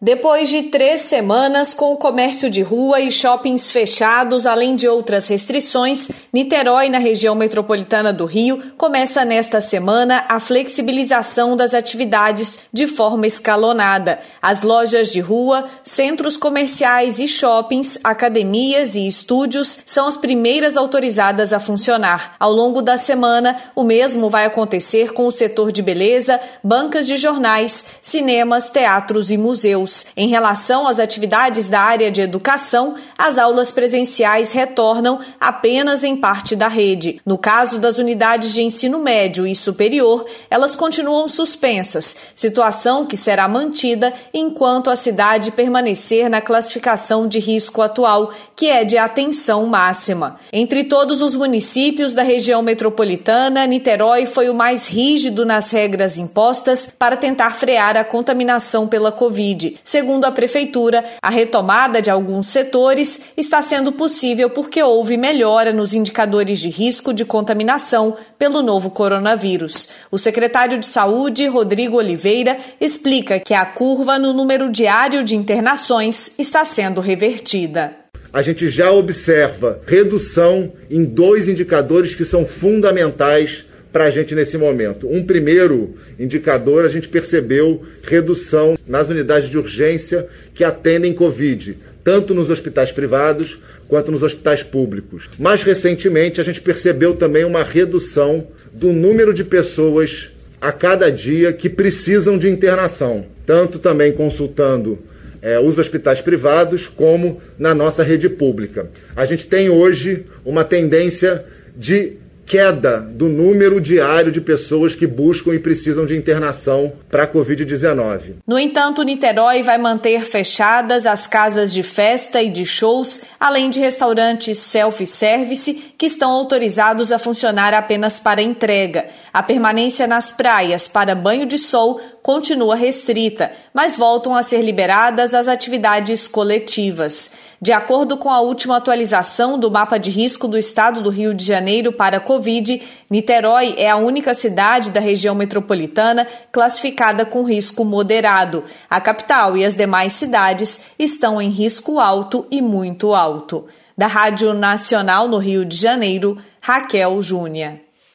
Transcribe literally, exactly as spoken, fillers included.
Depois de três semanas com o comércio de rua e shoppings fechados, além de outras restrições, Niterói, na região metropolitana do Rio, começa nesta semana a flexibilização das atividades de forma escalonada. As lojas de rua, centros comerciais e shoppings, academias e estúdios são as primeiras autorizadas a funcionar. Ao longo da semana, o mesmo vai acontecer com o setor de beleza, bancas de jornais, cinemas, teatros e museus. Em relação às atividades da área de educação, as aulas presenciais retornam apenas em parte da rede. No caso das unidades de ensino médio e superior, elas continuam suspensas, situação que será mantida enquanto a cidade permanecer na classificação de risco atual, que é de atenção máxima. Entre todos os municípios da região metropolitana, Niterói foi o mais rígido nas regras impostas para tentar frear a contaminação pela Covid. Segundo a Prefeitura, a retomada de alguns setores está sendo possível porque houve melhora nos indicadores de risco de contaminação pelo novo coronavírus. O secretário de Saúde, Rodrigo Oliveira, explica que a curva no número diário de internações está sendo revertida. A gente já observa redução em dois indicadores que são fundamentais para a gente nesse momento. Um primeiro indicador, a gente percebeu redução nas unidades de urgência que atendem Covid, tanto nos hospitais privados quanto nos hospitais públicos. Mais recentemente, a gente percebeu também uma redução do número de pessoas a cada dia que precisam de internação, tanto também consultando é, os hospitais privados como na nossa rede pública. A gente tem hoje uma tendência de queda do número diário de pessoas que buscam e precisam de internação para a covid dezenove. No entanto, Niterói vai manter fechadas as casas de festa e de shows, além de restaurantes self-service que estão autorizados a funcionar apenas para entrega. A permanência nas praias para banho de sol continua restrita, mas voltam a ser liberadas as atividades coletivas. De acordo com a última atualização do mapa de risco do estado do Rio de Janeiro para a Covid, Niterói é a única cidade da região metropolitana classificada com risco moderado. A capital e as demais cidades estão em risco alto e muito alto. Da Rádio Nacional no Rio de Janeiro, Raquel Júnior.